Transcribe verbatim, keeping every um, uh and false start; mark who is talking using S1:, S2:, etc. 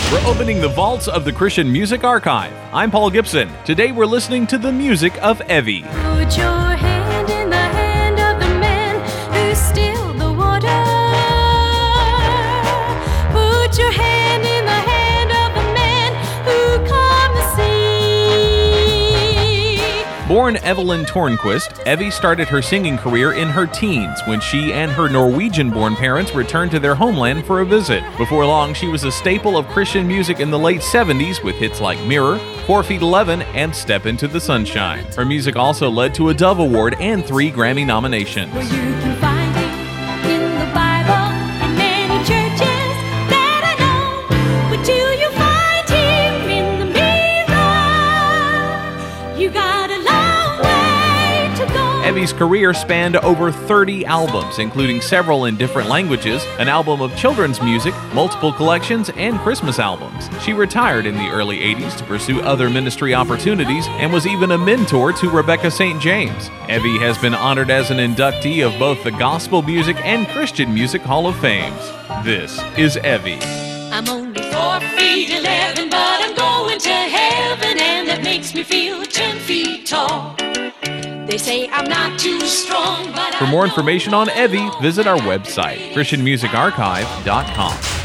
S1: We're opening the vaults of the Christian Music Archive. I'm Paul Gibson. Today we're listening to the music of Evie.
S2: Put your hand in the hand of the man who stilled the water. Put your hand in the hand of the man who calmed the sea.
S1: Born Evelyn Tornquist, Evie started her singing career in her teens when she and her Norwegian-born parents returned to their homeland for a visit. Before long, she was a staple of Christian music in the late seventies with hits like Mirror, Four Feet Eleven, and Step Into the Sunshine. Her music also led to a Dove Award and three Grammy nominations.
S2: Well, you can find it in the Bible, in many churches that I know. But till you find him in the mirror, you got a long way to go.
S1: Evie's career spanned over thirty albums, including several in different languages, an album of children's music, multiple collections, and Christmas albums. She retired in the early eighties to pursue other ministry opportunities and was even a mentor to Rebecca Saint James. Evie has been honored as an inductee of both the Gospel Music and Christian Music Hall of Fames. This is Evie.
S2: I'm only four feet eleven, but I'm going to heaven, and that makes me feel ten feet tall. They say I'm not too strong, but
S1: For more information on Evie, visit our website, christian music archive dot com.